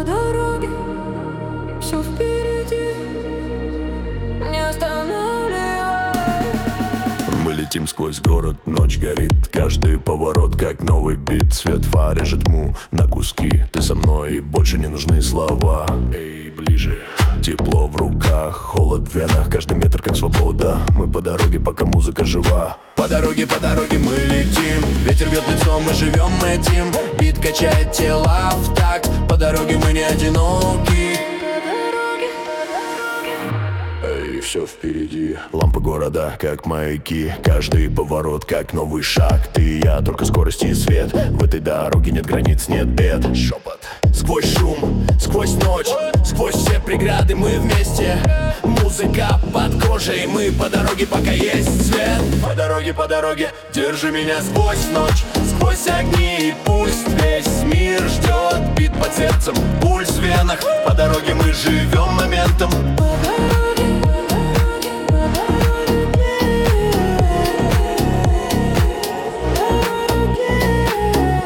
по дороге, все впереди, не останавливай. Мы летим сквозь город, ночь горит, каждый поворот как новый бит. Свет фар режет тьму на куски, ты со мной и больше не нужны слова. Эй, ближе. Тепло в руках, холод в венах, каждый метр как свобода. Мы по дороге, пока музыка жива. По дороге мы летим, ветер бьет лицо, мы живем этим. Бит качает тела в такт, по дороге мы не одиноки. Эй, все впереди. Лампы города, как маяки, каждый поворот, как новый шаг. Ты и я, только скорость и свет. В этой дороге нет границ, нет бед. Шепот сквозь шум, сквозь ночь, сквозь все преграды мы вместе. Музыка под кожей, мы по дороге, пока есть свет. По дороге, держи меня сквозь ночь, сквозь огни. И пусть весь мир ждет, бит под сердцем, пульс в венах. По дороге мы живем